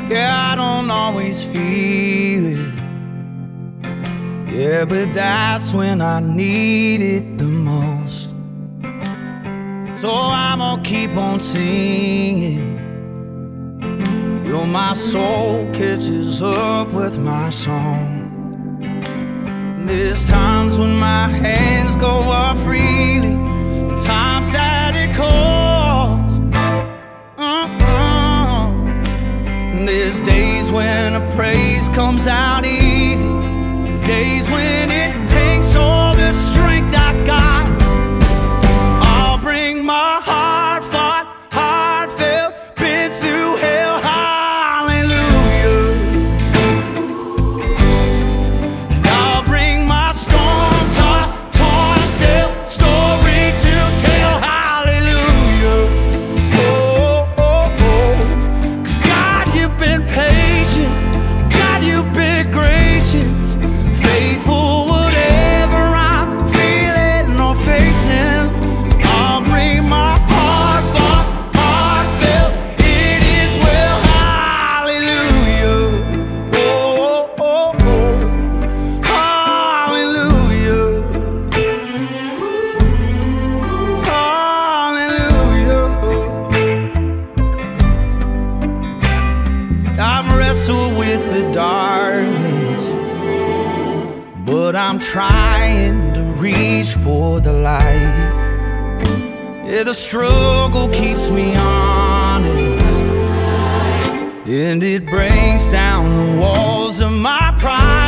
Yeah, I don't always feel it. Yeah, but that's when I need it the most. So I'm gonna keep on singing till my soul catches up with my song. There's times when my hands go up freely, times that it calls. There's days when a praise comes out easy, days when it takes all the strength I got. I'll bring my heartfelt, been through hell, hallelujah. And I'll bring my storm-tossed, torn-sailed story to tell, hallelujah. Oh, oh, oh. 'Cause God, you've been patient, God, you've been gracious, faithful whatever I'm feeling or facing. So I'll bring my heartfelt, it is well, hallelujah. Oh, oh, oh, hallelujah, hallelujah. I've wrestled with the darkness, but I'm trying to reach for the light. Yeah, the struggle keeps me honest, and it breaks down the walls of my pride.